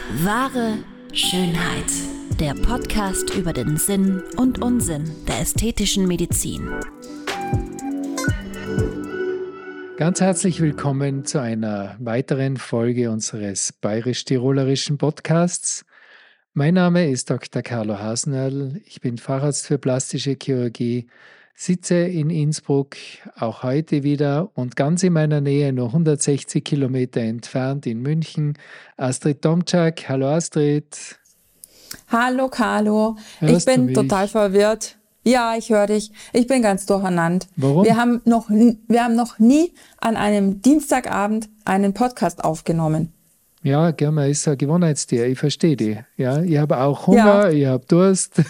Wahre Schönheit. Der Podcast über den Sinn und Unsinn der ästhetischen Medizin. Ganz herzlich willkommen zu einer weiteren Folge unseres bayerisch-tirolerischen Podcasts. Mein Name ist Dr. Carlo Hasnerl. Ich bin Facharzt für plastische Chirurgie, sitze in Innsbruck, auch heute wieder, und ganz in meiner Nähe, nur 160 Kilometer entfernt in München, Astrid Tomczak. Hallo Astrid. Hallo Carlo, Hörst ich du bin mich? total verwirrt. Ja, ich höre dich. Ich bin ganz durcheinander. Warum? Wir haben noch nie an einem Dienstagabend einen Podcast aufgenommen. Ja, gerne, ist ein Gewohnheitstier, ich verstehe dich. Ja, ich habe auch Hunger, ich habe Durst.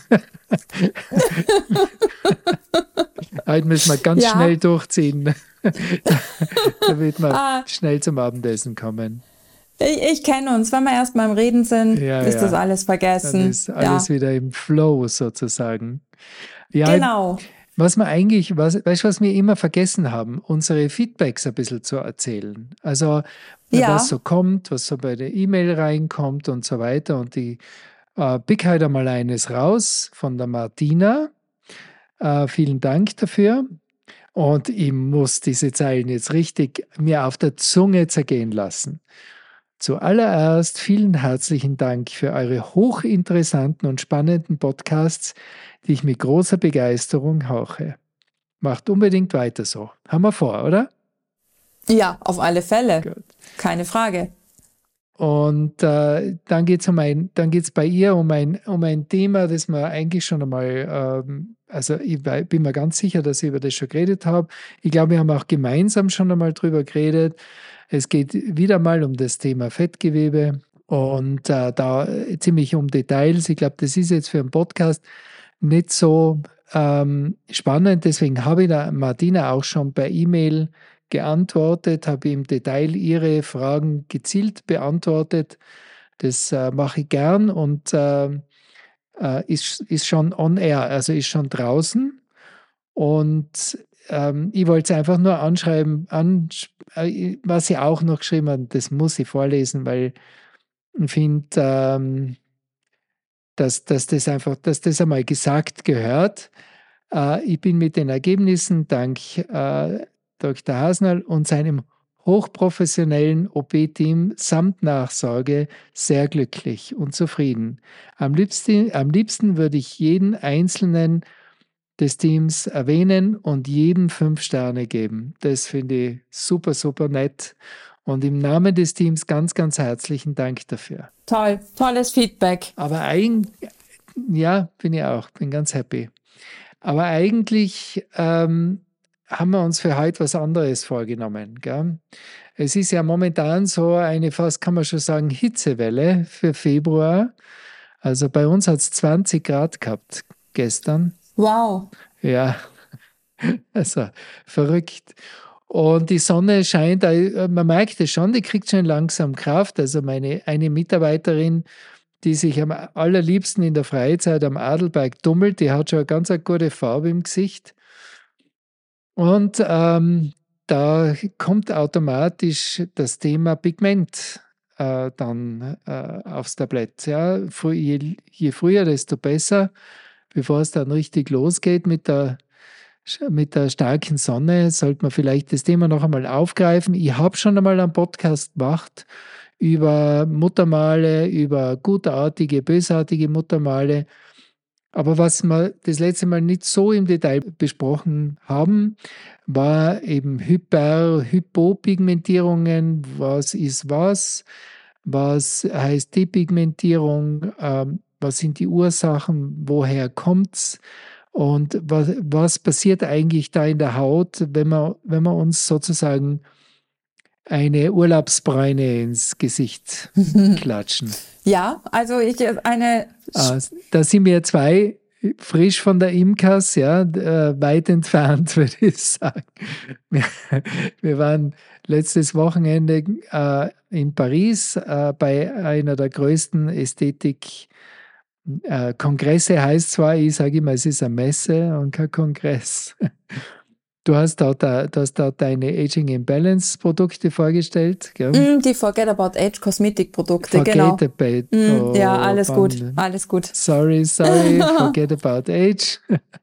Heute müssen wir ganz Ja. schnell durchziehen, damit wir schnell zum Abendessen kommen. Ich kenne uns. Wenn wir erst mal im Reden sind, Ja, ist ja. das alles vergessen. Dann ist alles wieder im Flow sozusagen. Ja, Genau. weißt du, was wir immer vergessen haben, unsere Feedbacks ein bisschen zu erzählen. Also, Ja. was so kommt, was so bei der E-Mail reinkommt und so weiter. Und ich pick heute einmal eines raus von der Martina. Vielen Dank dafür. Und ich muss diese Zeilen jetzt richtig mir auf der Zunge zergehen lassen. Zuallererst vielen herzlichen Dank für eure hochinteressanten und spannenden Podcasts, die ich mit großer Begeisterung hauche. Macht unbedingt weiter so. Haben wir vor, oder? Ja, auf alle Fälle. Gut. Keine Frage. Und dann geht's bei ihr um ein Thema, das wir eigentlich schon einmal, also ich bin mir ganz sicher, dass ich über das schon geredet habe. Ich glaube, wir haben auch gemeinsam schon einmal drüber geredet. Es geht wieder mal um das Thema Fettgewebe und da ziemlich um Details. Ich glaube, das ist jetzt für einen Podcast nicht so spannend. Deswegen habe ich der Martina auch schon per E-Mail geantwortet, habe im Detail ihre Fragen gezielt beantwortet. Das mache ich gern und ist schon on air, also ist schon draußen. Und ich wollte es einfach nur anschreiben, was sie auch noch geschrieben hat, das muss ich vorlesen, weil ich finde, dass das einmal gesagt gehört. Ich bin mit den Ergebnissen dank Dr. Hasnerl und seinem hochprofessionellen OP-Team samt Nachsorge sehr glücklich und zufrieden. Am liebsten würde ich jeden Einzelnen des Teams erwähnen und jedem 5 Sterne geben. Das finde ich super, super nett. Und im Namen des Teams ganz, ganz herzlichen Dank dafür. Toll, tolles Feedback. Aber ja, bin ich auch, bin ganz happy. Aber eigentlich haben wir uns für heute was anderes vorgenommen. Gell? Es ist ja momentan so eine, fast kann man schon sagen, Hitzewelle für Februar. Also bei uns hat es 20 Grad gehabt gestern. Wow. Ja, also verrückt. Und die Sonne scheint, man merkt es schon, die kriegt schon langsam Kraft. Also eine Mitarbeiterin, die sich am allerliebsten in der Freizeit am Adelberg tummelt, die hat schon eine ganz gute Farbe im Gesicht. Und da kommt automatisch das Thema Pigment dann aufs Tablett. Ja. Je früher, desto besser, bevor es dann richtig losgeht mit der starken Sonne, sollte man vielleicht das Thema noch einmal aufgreifen. Ich habe schon einmal einen Podcast gemacht über Muttermale, über gutartige, bösartige Muttermale. Aber was wir das letzte Mal nicht so im Detail besprochen haben, war eben Hypopigmentierungen. Was ist was? Was heißt Depigmentierung? Was sind die Ursachen? Woher kommt es? Und was passiert eigentlich da in der Haut, wenn wir uns sozusagen eine Urlaubsbräune ins Gesicht klatschen? Ja, also Da sind wir zwei frisch von der Imkas, ja, weit entfernt, würde ich sagen. Wir waren letztes Wochenende in Paris bei einer der größten Kongresse heißt zwar, ich sage immer, es ist eine Messe und kein Kongress. Du hast dort deine Aging in Balance Produkte vorgestellt, gell? Die Forget About Age Kosmetikprodukte, genau. Forget about, Ja, alles gut, Mann. alles gut. Sorry, forget about age.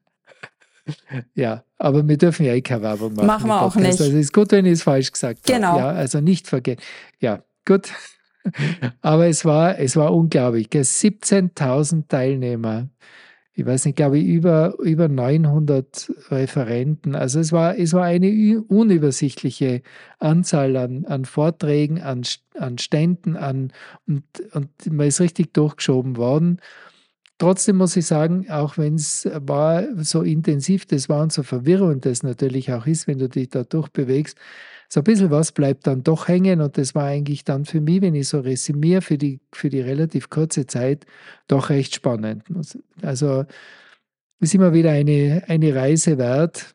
Ja, aber wir dürfen ja eh keine Werbung machen Machen im wir auch Podcast. nicht. Also ist gut, wenn ich es falsch gesagt habe. Genau. Ja, also nicht vergessen. Ja, gut. Aber es war unglaublich. Gell? 17.000 Teilnehmer. Ich weiß nicht, glaube ich, über 900 Referenten. Also es war eine unübersichtliche Anzahl an Vorträgen, an Ständen, und man ist richtig durchgeschoben worden. Trotzdem muss ich sagen, auch wenn es war so intensiv das war und so verwirrend das natürlich auch ist, wenn du dich da durchbewegst, so ein bisschen was bleibt dann doch hängen, und das war eigentlich dann für mich, wenn ich so resümiere, für die relativ kurze Zeit, doch recht spannend. Also ist immer wieder eine Reise wert,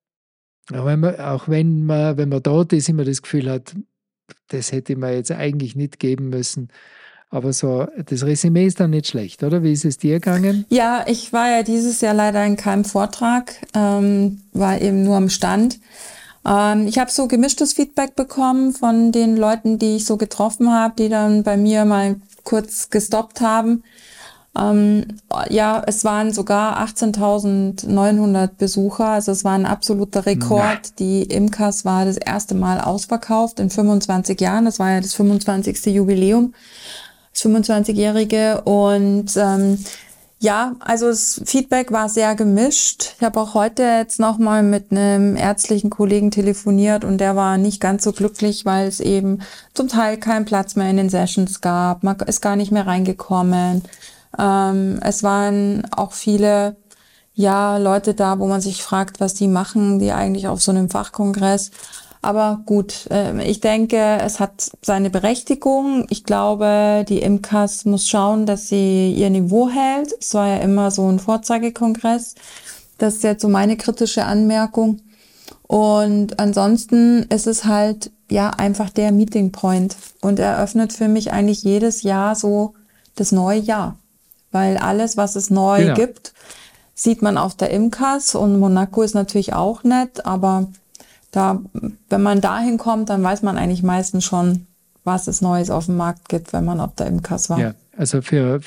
auch wenn man dort ist, immer das Gefühl hat, das hätte man jetzt eigentlich nicht geben müssen. Aber so, das Resümee ist dann nicht schlecht, oder? Wie ist es dir gegangen? Ja, ich war ja dieses Jahr leider in keinem Vortrag, war eben nur am Stand. Ich habe so gemischtes Feedback bekommen von den Leuten, die ich so getroffen habe, die dann bei mir mal kurz gestoppt haben. Ja, es waren sogar 18.900 Besucher, also es war ein absoluter Rekord. Die IMCAS war das erste Mal ausverkauft in 25 Jahren, das war ja das 25. Jubiläum, das 25-jährige, und ja, also das Feedback war sehr gemischt. Ich habe auch heute jetzt nochmal mit einem ärztlichen Kollegen telefoniert, und der war nicht ganz so glücklich, weil es eben zum Teil keinen Platz mehr in den Sessions gab. Man ist gar nicht mehr reingekommen. Es waren auch viele, ja, Leute da, wo man sich fragt, was die machen, die eigentlich auf so einem Fachkongress. Aber gut, ich denke, es hat seine Berechtigung. Ich glaube, die IMCAS muss schauen, dass sie ihr Niveau hält. Es war ja immer so ein Vorzeigekongress. Das ist jetzt so meine kritische Anmerkung. Und ansonsten ist es halt ja einfach der Meeting Point und eröffnet für mich eigentlich jedes Jahr so das neue Jahr. Weil alles, was es neu gibt, sieht man auf der IMCAS, und Monaco ist natürlich auch nett, aber da, wenn man dahin kommt, dann weiß man eigentlich meistens schon, was es Neues auf dem Markt gibt, wenn man auf der IMCAS war. Ja, also für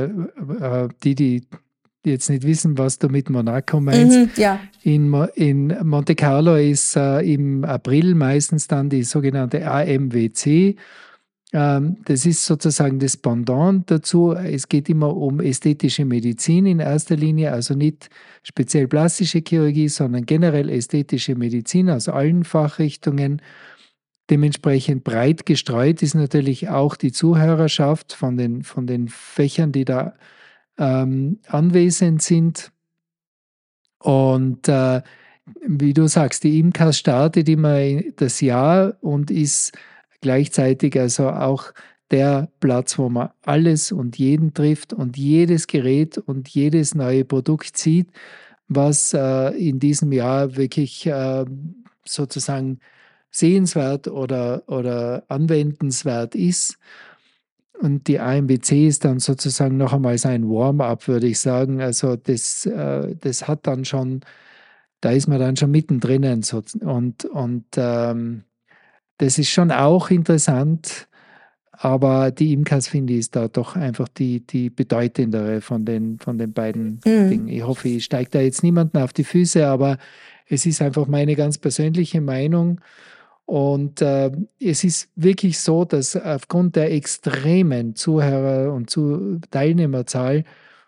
die jetzt nicht wissen, was du mit Monaco meinst. Ja. In Monte Carlo ist im April meistens dann die sogenannte AMWC. Das ist sozusagen das Pendant dazu. Es geht immer um ästhetische Medizin in erster Linie, also nicht speziell plastische Chirurgie, sondern generell ästhetische Medizin aus allen Fachrichtungen. Dementsprechend breit gestreut ist natürlich auch die Zuhörerschaft von den Fächern, die da anwesend sind. Und wie du sagst, die IMCAS startet immer das Jahr und ist gleichzeitig also auch der Platz, wo man alles und jeden trifft und jedes Gerät und jedes neue Produkt sieht, was in diesem Jahr wirklich sozusagen sehenswert oder anwendenswert ist. Und die AMWC ist dann sozusagen noch einmal sein Warm-up, würde ich sagen. Also das hat dann schon, da ist man dann schon mittendrin. Und das ist schon auch interessant, aber die IMCAS, finde ich, ist da doch einfach die bedeutendere von den beiden Dingen. Ich hoffe, ich steige da jetzt niemanden auf die Füße, aber es ist einfach meine ganz persönliche Meinung. Und es ist wirklich so, dass aufgrund der extremen Zuhörer- und Teilnehmerzahl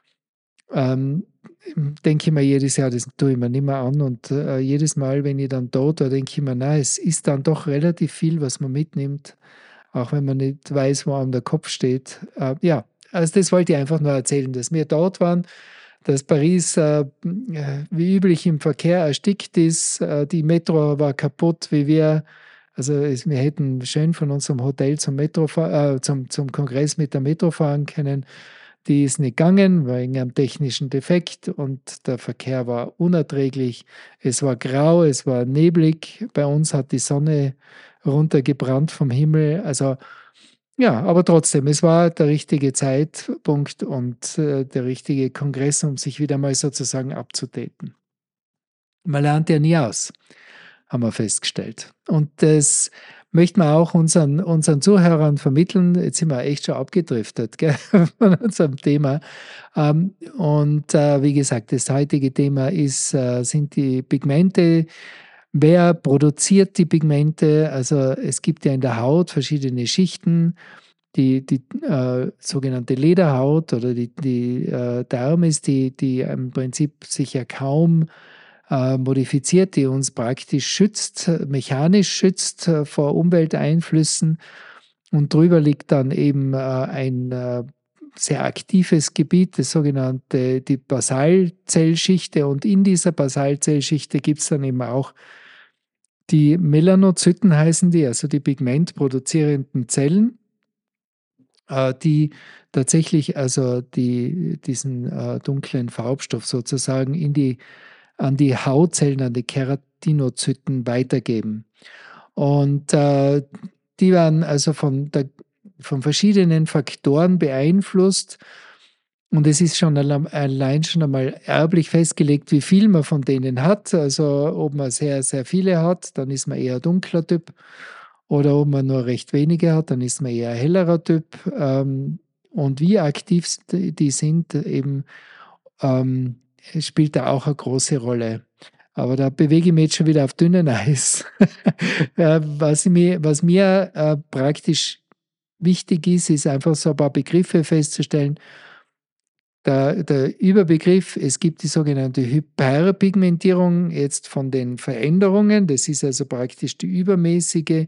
denke ich mir jedes Jahr, das tue ich mir nicht mehr an. Und jedes Mal, wenn ich dann dort war, denke ich mir, na, es ist dann doch relativ viel, was man mitnimmt, auch wenn man nicht weiß, wo einem der Kopf steht. Ja, also das wollte ich einfach nur erzählen, dass wir dort waren, dass Paris wie üblich im Verkehr erstickt ist. Die Metro war kaputt, wir hätten schön von unserem Hotel zum Kongress mit der Metro fahren können. Die ist nicht gegangen wegen einem technischen Defekt, und der Verkehr war unerträglich. Es war grau, es war neblig. Bei uns hat die Sonne runtergebrannt vom Himmel. Also ja, aber trotzdem, es war der richtige Zeitpunkt und der richtige Kongress, um sich wieder mal sozusagen abzudaten. Man lernt ja nie aus. haben wir festgestellt. Und das möchten wir auch unseren Zuhörern vermitteln. Jetzt sind wir echt schon abgedriftet, gell, von unserem Thema. Wie gesagt, das heutige Thema sind die Pigmente. Wer produziert die Pigmente? Also es gibt ja in der Haut verschiedene Schichten. Die sogenannte Lederhaut oder die Dermis, die im Prinzip sich ja kaum modifiziert, die uns praktisch schützt, mechanisch schützt vor Umwelteinflüssen. Und drüber liegt dann eben ein sehr aktives Gebiet, die Basalzellschichte. Und in dieser Basalzellschichte gibt es dann eben auch die Melanozyten, heißen die, also die pigmentproduzierenden Zellen, die tatsächlich also diesen dunklen Farbstoff sozusagen an die Hautzellen, an die Keratinozyten weitergeben. Und die werden also von verschiedenen Faktoren beeinflusst. Und es ist schon allein schon einmal erblich festgelegt, wie viel man von denen hat. Also ob man sehr, sehr viele hat, dann ist man eher dunkler Typ. Oder ob man nur recht wenige hat, dann ist man eher hellerer Typ. Und wie aktiv die sind, eben spielt da auch eine große Rolle. Aber da bewege ich mich jetzt schon wieder auf dünnem Eis. Was mir praktisch wichtig ist einfach so ein paar Begriffe festzustellen. Der Überbegriff, es gibt die sogenannte Hyperpigmentierung jetzt von den Veränderungen. Das ist also praktisch die übermäßige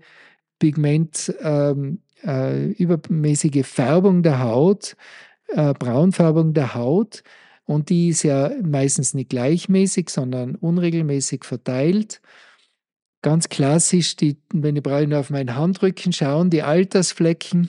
übermäßige Färbung der Haut, Braunfärbung der Haut. Und die ist ja meistens nicht gleichmäßig, sondern unregelmäßig verteilt. Ganz klassisch, wenn ich nur auf meinen Handrücken schaue, die Altersflecken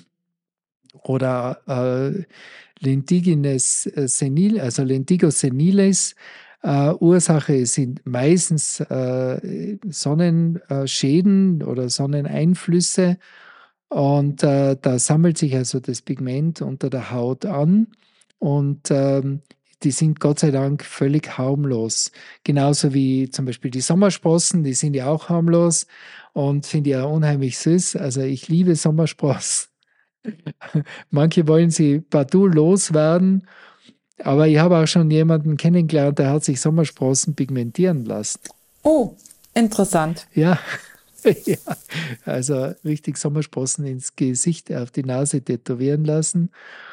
oder Lentiginus senil, also Lentigo senilis. Ursache sind meistens Sonnenschäden oder Sonneneinflüsse. Und da sammelt sich also das Pigment unter der Haut an. Und die sind Gott sei Dank völlig harmlos. Genauso wie zum Beispiel die Sommersprossen, die sind ja auch harmlos und finde ich ja unheimlich süß. Also ich liebe Sommersprossen. Manche wollen sie partout loswerden, aber ich habe auch schon jemanden kennengelernt, der hat sich Sommersprossen pigmentieren lassen. Oh, interessant. Ja, ja. Also richtig Sommersprossen ins Gesicht, auf die Nase tätowieren lassen.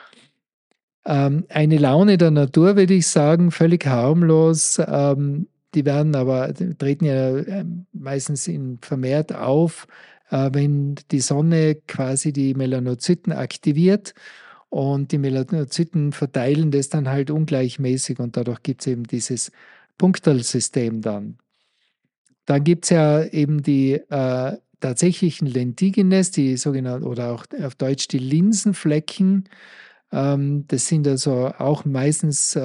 Eine Laune der Natur, würde ich sagen, völlig harmlos. Die treten ja meistens vermehrt auf, wenn die Sonne quasi die Melanozyten aktiviert und die Melanozyten verteilen das dann halt ungleichmäßig und dadurch gibt es eben dieses Punktalsystem dann. Dann gibt es ja eben die tatsächlichen Lentigines, die sogenannten, oder auch auf Deutsch die Linsenflecken. Das sind also auch meistens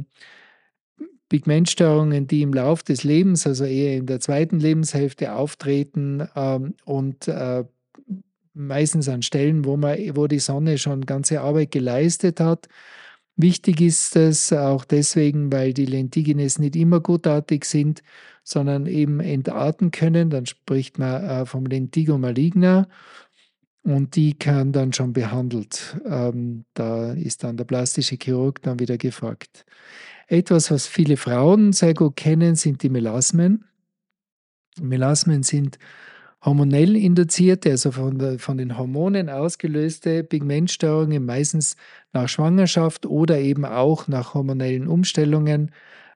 Pigmentstörungen, die im Lauf des Lebens, also eher in der zweiten Lebenshälfte auftreten und meistens an Stellen, wo die Sonne schon ganze Arbeit geleistet hat. Wichtig ist es auch deswegen, weil die Lentigines nicht immer gutartig sind, sondern eben entarten können. Dann spricht man vom Lentigo maligna. Und die kann dann schon behandelt. Da ist dann der plastische Chirurg dann wieder gefragt. Etwas, was viele Frauen sehr gut kennen, sind die Melasmen. Melasmen sind hormonell induzierte, also von den Hormonen ausgelöste Pigmentstörungen, meistens nach Schwangerschaft oder eben auch nach hormonellen Umstellungen.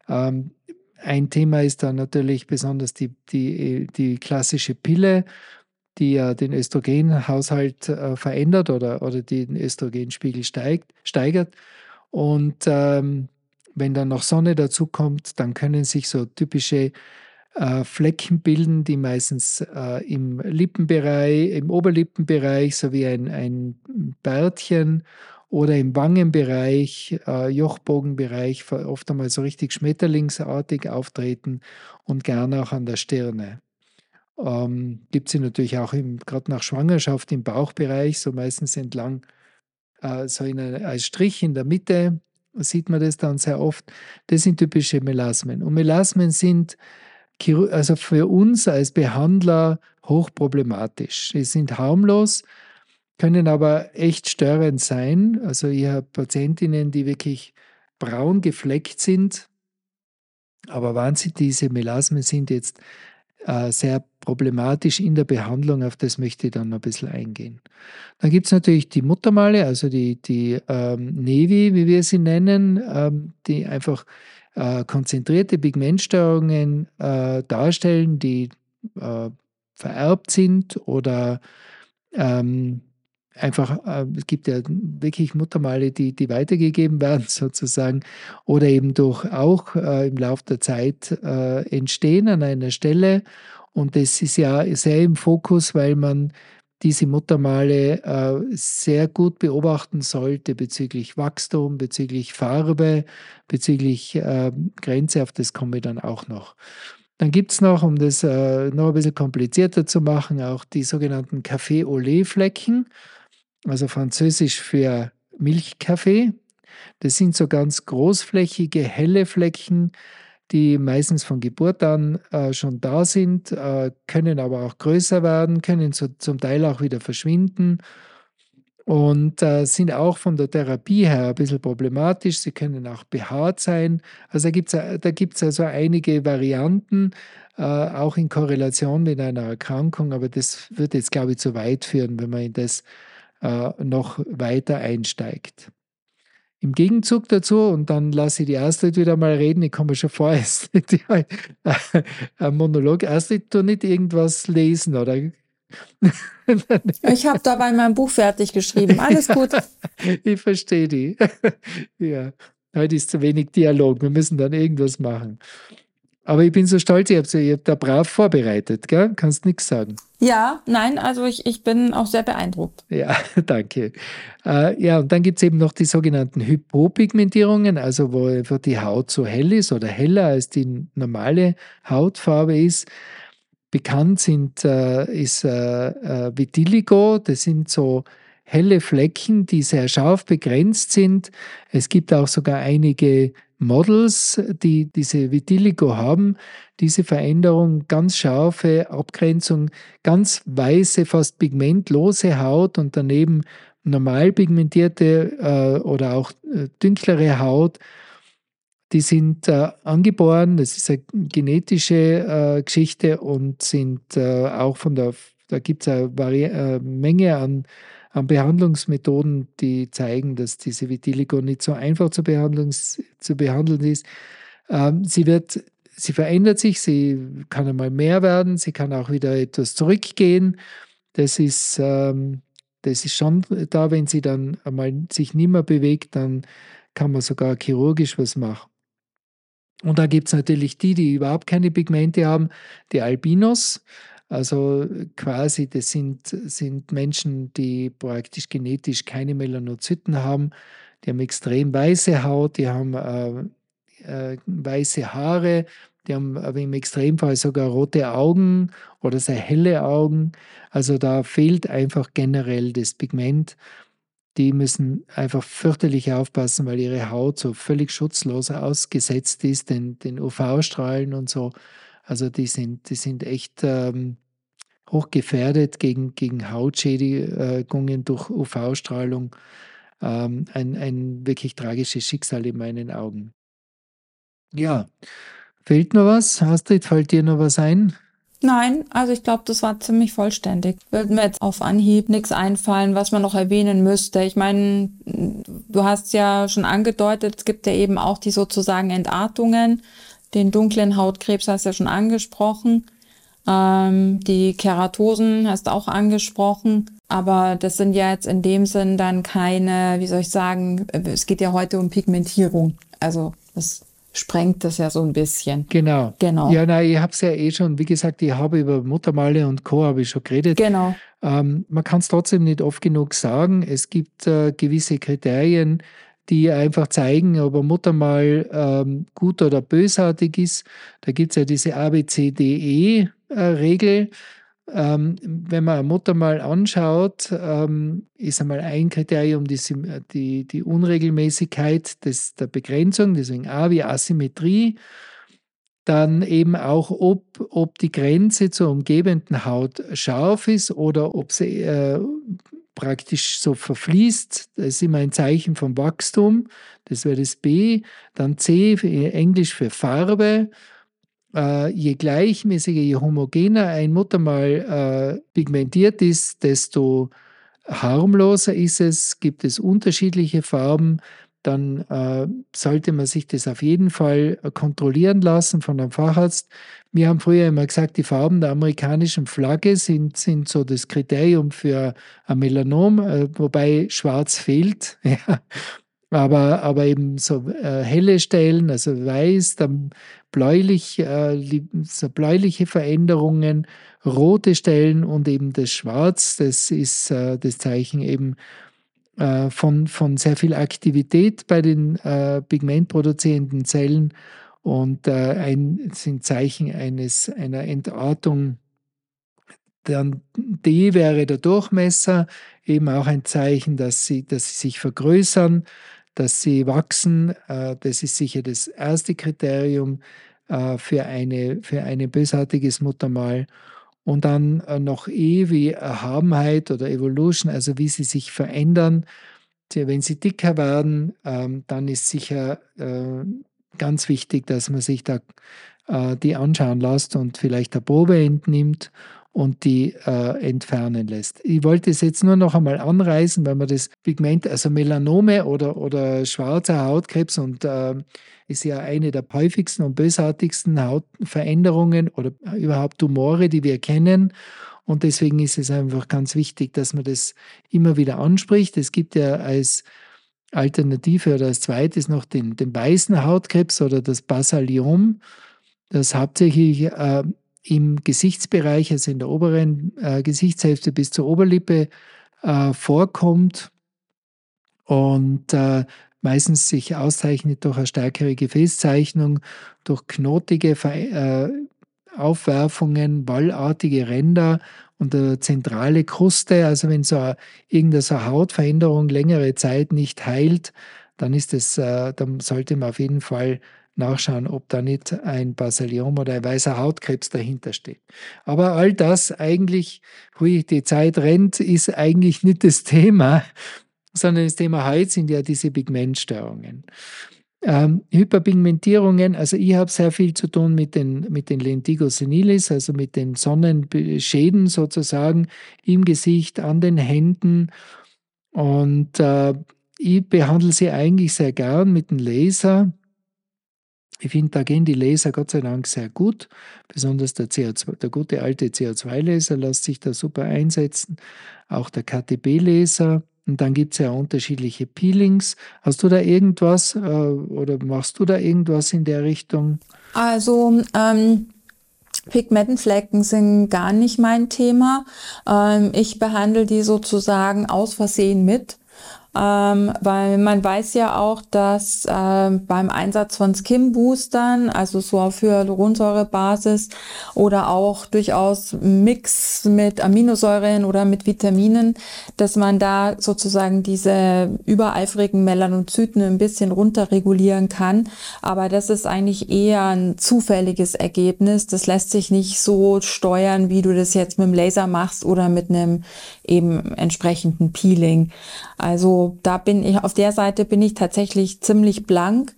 Ein Thema ist dann natürlich besonders die klassische Pille, die ja den Östrogenhaushalt verändert oder den Östrogenspiegel steigert. Und wenn dann noch Sonne dazu kommt, dann können sich so typische Flecken bilden, die meistens im Lippenbereich, im Oberlippenbereich sowie ein Bärtchen oder im Wangenbereich, Jochbogenbereich, oft einmal so richtig schmetterlingsartig auftreten und gerne auch an der Stirne. Gibt sie natürlich auch gerade nach Schwangerschaft im Bauchbereich, so meistens entlang, so als Strich in der Mitte sieht man das dann sehr oft. Das sind typische Melasmen. Und Melasmen sind also für uns als Behandler hochproblematisch. Sie sind harmlos, können aber echt störend sein. Also ich habe Patientinnen, die wirklich braun gefleckt sind, aber Wahnsinn, diese Melasmen sind jetzt sehr problematisch in der Behandlung, auf das möchte ich dann noch ein bisschen eingehen. Dann gibt es natürlich die Muttermale, also die Nevi, wie wir sie nennen, die einfach konzentrierte Pigmentstörungen darstellen, die vererbt sind oder ähm, einfach, es gibt ja wirklich Muttermale, die weitergegeben werden sozusagen oder eben durch auch im Laufe der Zeit entstehen an einer Stelle. Und das ist ja sehr im Fokus, weil man diese Muttermale sehr gut beobachten sollte bezüglich Wachstum, bezüglich Farbe, bezüglich Grenze, auf das komme ich dann auch noch. Dann gibt es noch, um das noch ein bisschen komplizierter zu machen, auch die sogenannten Café-au-lait-Flecken, also französisch für Milchkaffee. Das sind so ganz großflächige, helle Flecken, die meistens von Geburt an schon da sind, können aber auch größer werden, können zum Teil auch wieder verschwinden und sind auch von der Therapie her ein bisschen problematisch. Sie können auch behaart sein. Also da gibt's also einige Varianten, auch in Korrelation mit einer Erkrankung, aber das wird jetzt, glaube ich, zu weit führen, wenn man in das noch weiter einsteigt. Im Gegenzug dazu, und dann lasse ich die Astrid wieder mal reden, ich komme mir schon vor, es ist ein Monolog. Astrid, tu nicht irgendwas lesen, oder? Ich habe dabei mein Buch fertig geschrieben. Alles gut. Ich verstehe die. Ja, heute ist zu wenig Dialog, wir müssen dann irgendwas machen. Aber ich bin so stolz, ihr habt da brav vorbereitet, gell? Kannst nichts sagen. Ja, nein, also ich bin auch sehr beeindruckt. Ja, danke. Ja, und dann gibt es eben noch die sogenannten Hypopigmentierungen, also wo einfach die Haut so hell ist oder heller als die normale Hautfarbe ist. Bekannt ist Vitiligo, das sind so helle Flecken, die sehr scharf begrenzt sind. Es gibt auch sogar einige Models, die diese Vitiligo haben. Diese Veränderung, ganz scharfe Abgrenzung, ganz weiße, fast pigmentlose Haut und daneben normal pigmentierte oder auch dunklere Haut, die sind angeboren, das ist eine genetische Geschichte und sind auch da gibt es eine Menge an Behandlungsmethoden, die zeigen, dass diese Vitiligo nicht so einfach zu behandeln ist. Sie verändert sich, sie kann einmal mehr werden, sie kann auch wieder etwas zurückgehen. Das ist schon da, wenn sie dann einmal sich nicht mehr bewegt, dann kann man sogar chirurgisch was machen. Und da gibt es natürlich die überhaupt keine Pigmente haben, die Albinos. Also quasi, das sind Menschen, die praktisch genetisch keine Melanozyten haben. Die haben extrem weiße Haut, die haben weiße Haare, die haben aber im Extremfall sogar rote Augen oder sehr helle Augen. Also da fehlt einfach generell das Pigment. Die müssen einfach fürchterlich aufpassen, weil ihre Haut so völlig schutzlos ausgesetzt ist, den UV-Strahlen und so. Also die sind echt hochgefährdet gegen Hautschädigungen durch UV-Strahlung. Ein wirklich tragisches Schicksal in meinen Augen. Ja, fehlt noch was? Astrid, fällt dir noch was ein? Nein, also ich glaube, das war ziemlich vollständig. Würde mir jetzt auf Anhieb nichts einfallen, was man noch erwähnen müsste. Ich meine, du hast ja schon angedeutet, es gibt ja eben auch die sozusagen Entartungen. Den dunklen Hautkrebs hast du ja schon angesprochen. Die Keratosen hast du auch angesprochen. Aber das sind ja jetzt in dem Sinn dann keine, wie soll ich sagen, es geht ja heute um Pigmentierung. Also das sprengt das ja so ein bisschen. Genau. Ja, nein, ich habe es ja eh schon, wie gesagt, ich habe über Muttermale und Co. habe ich schon geredet. Genau. Man kann es trotzdem nicht oft genug sagen. Es gibt gewisse Kriterien, die einfach zeigen, ob ein Muttermal gut oder bösartig ist. Da gibt es ja diese ABCDE-Regel. Wenn man ein Muttermal anschaut, ist einmal ein Kriterium die Unregelmäßigkeit der Begrenzung, deswegen A wie Asymmetrie. dann eben auch, ob die Grenze zur umgebenden Haut scharf ist oder ob sie praktisch so verfließt. Das ist immer ein Zeichen vom Wachstum. Das wäre das B. Dann C, Englisch für Farbe. Je gleichmäßiger, je homogener ein Muttermal pigmentiert ist, desto harmloser ist es. Gibt es unterschiedliche Farben, dann sollte man sich das auf jeden Fall kontrollieren lassen von einem Facharzt. Wir haben früher immer gesagt, die Farben der amerikanischen Flagge sind so das Kriterium für ein Melanom, wobei schwarz fehlt. Ja. Aber eben so helle Stellen, also weiß, dann bläulich, so bläuliche Veränderungen, rote Stellen und eben das Schwarz, das ist das Zeichen eben von sehr viel Aktivität bei den pigmentproduzierenden Zellen und sind Zeichen einer Entartung. Dann D wäre der Durchmesser, eben auch ein Zeichen, dass sie sich vergrößern, dass sie wachsen. Das ist sicher das erste Kriterium für ein bösartiges Muttermal. Und dann noch E wie Erhabenheit oder Evolution, also wie sie sich verändern. Wenn sie dicker werden, dann ist sicher ganz wichtig, dass man sich da die anschauen lässt und vielleicht eine Probe entnimmt und die entfernen lässt. Ich wollte es jetzt nur noch einmal anreißen, weil man das Pigment, also Melanome oder schwarzer Hautkrebs und ist ja eine der häufigsten und bösartigsten Hautveränderungen oder überhaupt Tumore, die wir kennen. Und deswegen ist es einfach ganz wichtig, dass man das immer wieder anspricht. Es gibt ja als Alternative oder als zweites noch den weißen Hautkrebs oder das Basaliom, das hauptsächlich im Gesichtsbereich, also in der oberen Gesichtshälfte bis zur Oberlippe vorkommt und meistens sich auszeichnet durch eine stärkere Gefäßzeichnung, durch knotige Aufwerfungen, wallartige Ränder und eine zentrale Kruste. Also wenn irgendeine so Hautveränderung längere Zeit nicht heilt, dann sollte man auf jeden Fall nachschauen, ob da nicht ein Basaliom oder ein weißer Hautkrebs dahinter steht. Aber all das eigentlich, die Zeit rennt, ist eigentlich nicht das Thema, sondern das Thema heute sind ja diese Pigmentstörungen. Hyperpigmentierungen, also ich habe sehr viel zu tun mit den Lentigo senilis, also mit den Sonnenschäden sozusagen im Gesicht, an den Händen und ich behandle sie eigentlich sehr gern mit dem Laser. Ich finde, da gehen die Laser Gott sei Dank sehr gut, besonders der gute alte CO2-Laser lässt sich da super einsetzen, auch der KTB-Laser. Und dann gibt es ja unterschiedliche Peelings. Hast du da irgendwas oder machst du da irgendwas in der Richtung? Also Pigmentenflecken sind gar nicht mein Thema. Ich behandle die sozusagen aus Versehen mit. Weil man weiß ja auch, dass beim Einsatz von Skin-Boostern, also so auf Hyaluronsäurebasis oder auch durchaus Mix mit Aminosäuren oder mit Vitaminen, dass man da sozusagen diese übereifrigen Melanozyten ein bisschen runterregulieren kann. Aber das ist eigentlich eher ein zufälliges Ergebnis. Das lässt sich nicht so steuern, wie du das jetzt mit dem Laser machst oder mit einem eben entsprechenden Peeling. Also auf der Seite bin ich tatsächlich ziemlich blank.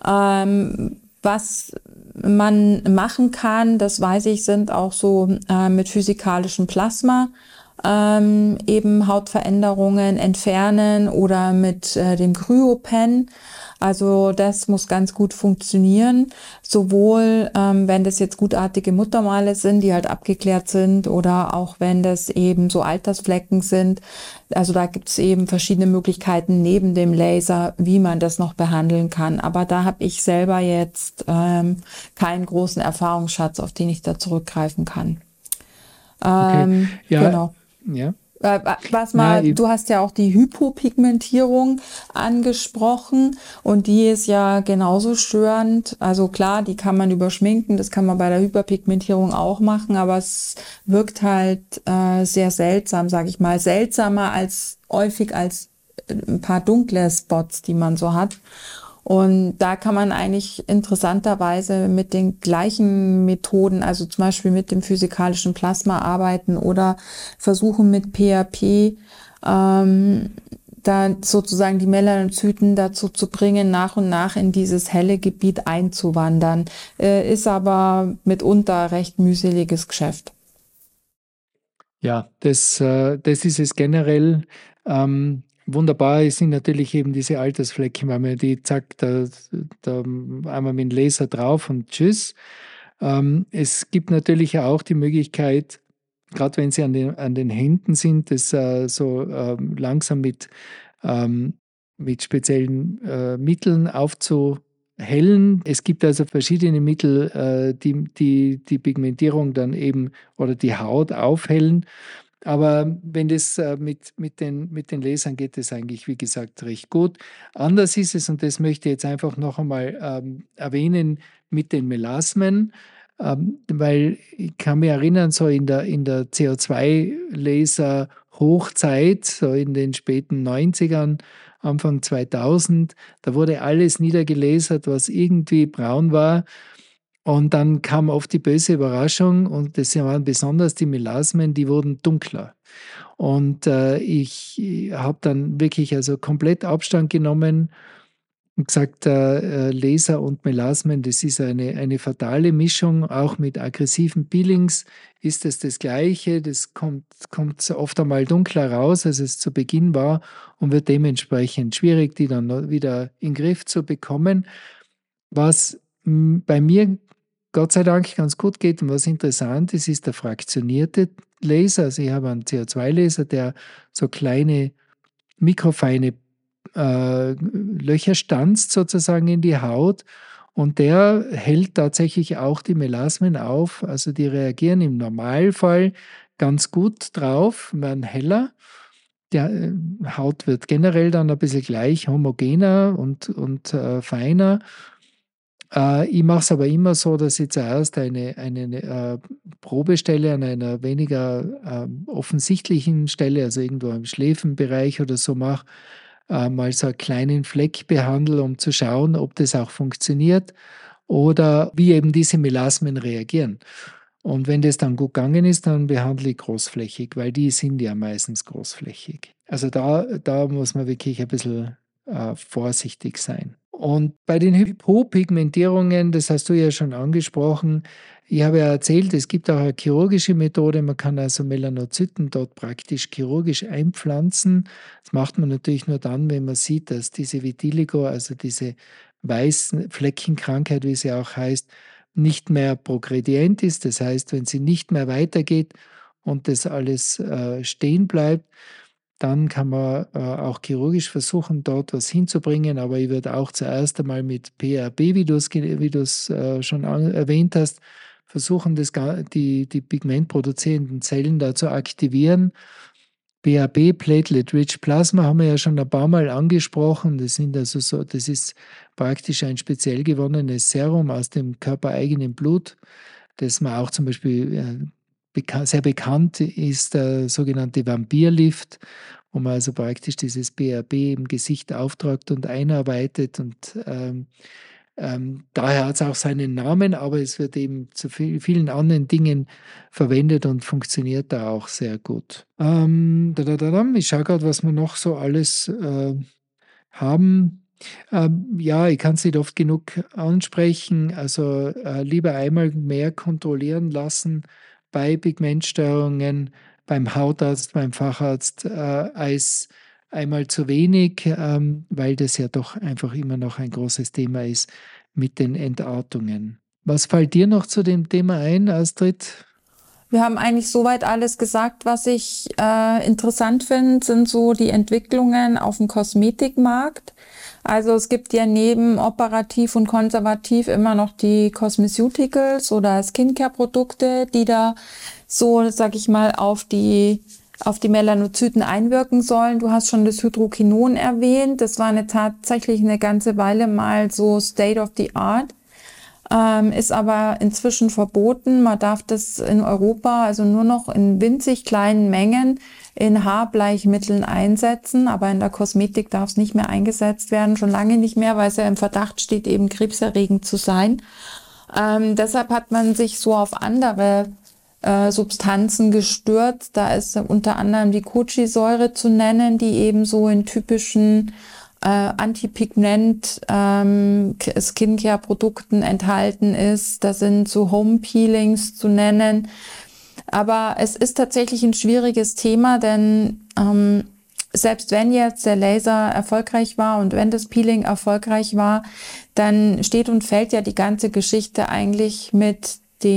Was man machen kann, das weiß ich, sind auch so mit physikalischem Plasma eben Hautveränderungen entfernen oder mit dem Cryopen. Also das muss ganz gut funktionieren, sowohl wenn das jetzt gutartige Muttermale sind, die halt abgeklärt sind, oder auch wenn das eben so Altersflecken sind. Also da gibt es eben verschiedene Möglichkeiten neben dem Laser, wie man das noch behandeln kann. Aber da habe ich selber jetzt keinen großen Erfahrungsschatz, auf den ich da zurückgreifen kann. Okay. Ja, genau. Ja. Du hast ja auch die Hypopigmentierung angesprochen und die ist ja genauso störend. Also klar, die kann man überschminken, das kann man bei der Hyperpigmentierung auch machen, aber es wirkt halt sehr seltsam, sage ich mal. Seltsamer als häufig als ein paar dunkle Spots, die man so hat. Und da kann man eigentlich interessanterweise mit den gleichen Methoden, also zum Beispiel mit dem physikalischen Plasma arbeiten oder versuchen mit PRP, da sozusagen die Melanozyten dazu zu bringen, nach und nach in dieses helle Gebiet einzuwandern. Ist aber mitunter recht mühseliges Geschäft. Ja, das ist es generell. Wunderbar sind natürlich eben diese Altersflecken, weil man die zack, da einmal mit dem Laser drauf und tschüss. Es gibt natürlich auch die Möglichkeit, gerade wenn sie an den Händen sind, das langsam mit speziellen Mitteln aufzuhellen. Es gibt also verschiedene Mittel, die Pigmentierung dann eben oder die Haut aufhellen. Aber wenn das mit den Lasern geht, das eigentlich, wie gesagt, recht gut. Anders ist es, und das möchte ich jetzt einfach noch einmal erwähnen, mit den Melasmen. Weil ich kann mich erinnern, so in der CO2-Laser-Hochzeit, so in den späten 90ern, Anfang 2000, da wurde alles niedergelasert, was irgendwie braun war. Und dann kam oft die böse Überraschung, und das waren besonders die Melasmen, die wurden dunkler. Und ich habe dann wirklich also komplett Abstand genommen und gesagt, Laser und Melasmen, das ist eine fatale Mischung. Auch mit aggressiven Peelings ist es das Gleiche. Das kommt oft einmal dunkler raus, als es zu Beginn war, und wird dementsprechend schwierig, die dann wieder in den Griff zu bekommen. Was bei mir Gott sei Dank ganz gut geht und was interessant ist, ist der fraktionierte Laser. Also ich habe einen CO2-Laser, der so kleine, mikrofeine Löcher stanzt sozusagen in die Haut, und der hält tatsächlich auch die Melasmen auf. Also die reagieren im Normalfall ganz gut drauf, werden heller. Die Haut wird generell dann ein bisschen gleich homogener und feiner. Ich mache es aber immer so, dass ich zuerst eine Probestelle an einer weniger offensichtlichen Stelle, also irgendwo im Schläfenbereich oder so, mache, mal so einen kleinen Fleck behandle, um zu schauen, ob das auch funktioniert oder wie eben diese Melasmen reagieren. Und wenn das dann gut gegangen ist, dann behandle ich großflächig, weil die sind ja meistens großflächig. Also da muss man wirklich ein bisschen vorsichtig sein. Und bei den Hypopigmentierungen, das hast du ja schon angesprochen, ich habe ja erzählt, es gibt auch eine chirurgische Methode, man kann also Melanozyten dort praktisch chirurgisch einpflanzen. Das macht man natürlich nur dann, wenn man sieht, dass diese Vitiligo, also diese weißen Fleckenkrankheit, wie sie auch heißt, nicht mehr progredient ist. Das heißt, wenn sie nicht mehr weitergeht und das alles stehen bleibt, dann kann man auch chirurgisch versuchen, dort was hinzubringen. Aber ich würde auch zuerst einmal mit PRP, wie du es schon erwähnt hast, versuchen, die pigmentproduzierenden Zellen da zu aktivieren. PRP, Platelet-Rich Plasma, haben wir ja schon ein paar Mal angesprochen. Das ist praktisch ein speziell gewonnenes Serum aus dem körpereigenen Blut, das man auch zum Beispiel sehr bekannt ist, der sogenannte Vampirlift, wo man also praktisch dieses PRP im Gesicht auftragt und einarbeitet. Und daher hat es auch seinen Namen, aber es wird eben zu vielen anderen Dingen verwendet und funktioniert da auch sehr gut. Ich schaue gerade, was wir noch so alles haben. Ja, ich kann es nicht oft genug ansprechen. Also lieber einmal mehr kontrollieren lassen bei Pigmentstörungen, beim Hautarzt, beim Facharzt, als einmal zu wenig, weil das ja doch einfach immer noch ein großes Thema ist mit den Entartungen. Was fällt dir noch zu dem Thema ein, Astrid? Wir haben eigentlich soweit alles gesagt. Was ich interessant finde, sind so die Entwicklungen auf dem Kosmetikmarkt. Also es gibt ja neben operativ und konservativ immer noch die Cosmeceuticals oder Skincare-Produkte, die da so, sag ich mal, auf die Melanozyten einwirken sollen. Du hast schon das Hydroquinon erwähnt. Das war tatsächlich eine ganze Weile mal so State of the Art. ist aber inzwischen verboten. Man darf das in Europa also nur noch in winzig kleinen Mengen in Haarbleichmitteln einsetzen, aber in der Kosmetik darf es nicht mehr eingesetzt werden, schon lange nicht mehr, weil es ja im Verdacht steht, eben krebserregend zu sein. Deshalb hat man sich so auf andere Substanzen gestürzt. Da ist unter anderem die Kochisäure zu nennen, die eben so in typischen Antipigment Skincare-Produkten enthalten ist. Da sind so Home-Peelings zu nennen. Aber es ist tatsächlich ein schwieriges Thema, denn selbst wenn jetzt der Laser erfolgreich war und wenn das Peeling erfolgreich war, dann steht und fällt ja die ganze Geschichte eigentlich mit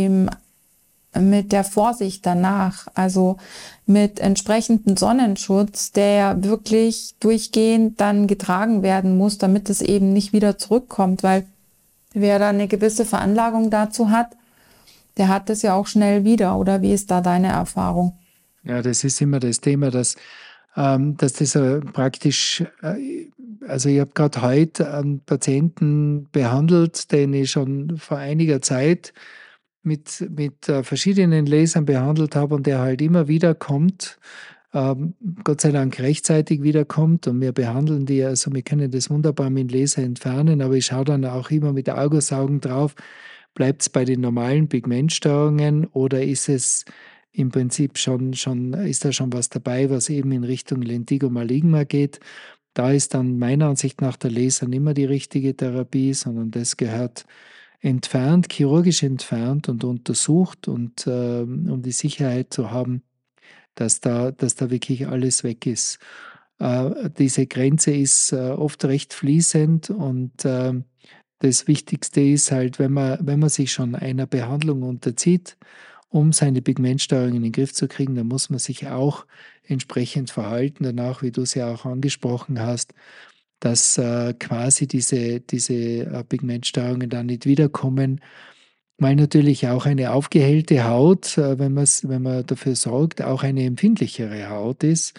der Vorsicht danach, also mit entsprechendem Sonnenschutz, der ja wirklich durchgehend dann getragen werden muss, damit es eben nicht wieder zurückkommt, weil wer da eine gewisse Veranlagung dazu hat, der hat das ja auch schnell wieder. Oder wie ist da deine Erfahrung? Ja, das ist immer das Thema, dass das praktisch, also ich habe gerade heute einen Patienten behandelt, den ich schon vor einiger Zeit mit verschiedenen Lasern behandelt habe und der halt immer wieder kommt, Gott sei Dank rechtzeitig wiederkommt und wir behandeln die, also wir können das wunderbar mit dem Laser entfernen, aber ich schaue dann auch immer mit Argusaugen drauf, bleibt es bei den normalen Pigmentstörungen oder ist es im Prinzip schon ist da schon was dabei, was eben in Richtung Lentigo maligna geht. Da ist dann meiner Ansicht nach der Laser nicht mehr die richtige Therapie, sondern das gehört entfernt, chirurgisch entfernt und untersucht und um die Sicherheit zu haben, dass da wirklich alles weg ist. Diese Grenze ist oft recht fließend und das Wichtigste ist halt, wenn man sich schon einer Behandlung unterzieht, um seine Pigmentstörung in den Griff zu kriegen, dann muss man sich auch entsprechend verhalten, danach, wie du es ja auch angesprochen hast, dass quasi diese Pigmentstörungen dann nicht wiederkommen, weil natürlich auch eine aufgehellte Haut, wenn man dafür sorgt, auch eine empfindlichere Haut ist.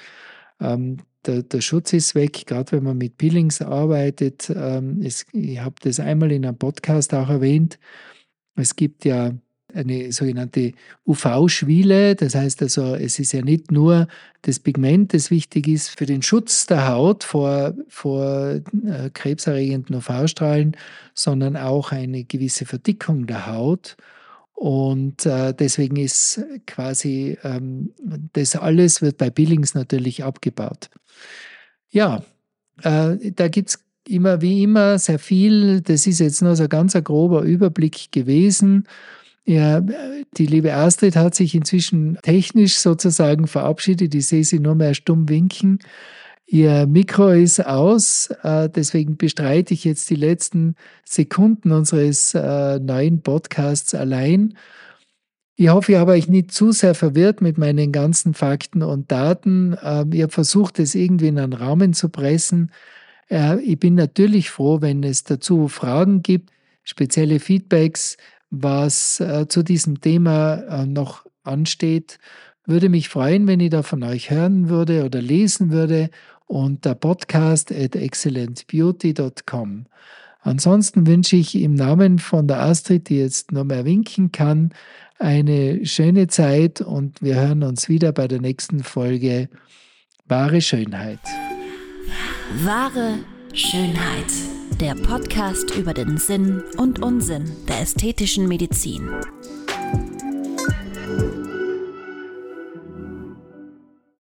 Der Schutz ist weg, gerade wenn man mit Peelings arbeitet. Ich habe das einmal in einem Podcast auch erwähnt. Es gibt ja eine sogenannte UV-Schwiele, das heißt also, es ist ja nicht nur das Pigment, das wichtig ist für den Schutz der Haut vor krebserregenden UV-Strahlen, sondern auch eine gewisse Verdickung der Haut. Und deswegen ist quasi das alles wird bei Peelings natürlich abgebaut. Ja, da gibt es wie immer sehr viel. Das ist jetzt nur so ein ganz grober Überblick gewesen. Ja, die liebe Astrid hat sich inzwischen technisch sozusagen verabschiedet. Ich sehe sie nur mehr stumm winken. Ihr Mikro ist aus, deswegen bestreite ich jetzt die letzten Sekunden unseres neuen Podcasts allein. Ich hoffe, ich habe euch nicht zu sehr verwirrt mit meinen ganzen Fakten und Daten. Ich habe versucht, es irgendwie in einen Rahmen zu pressen. Ich bin natürlich froh, wenn es dazu Fragen gibt, spezielle Feedbacks, was zu diesem Thema noch ansteht. Würde mich freuen, wenn ich da von euch hören würde oder lesen würde unter podcast@excellentbeauty.com. Ansonsten wünsche ich im Namen von der Astrid, die jetzt nur mehr winken kann, eine schöne Zeit und wir hören uns wieder bei der nächsten Folge Wahre Schönheit. Wahre Schönheit. Der Podcast über den Sinn und Unsinn der ästhetischen Medizin.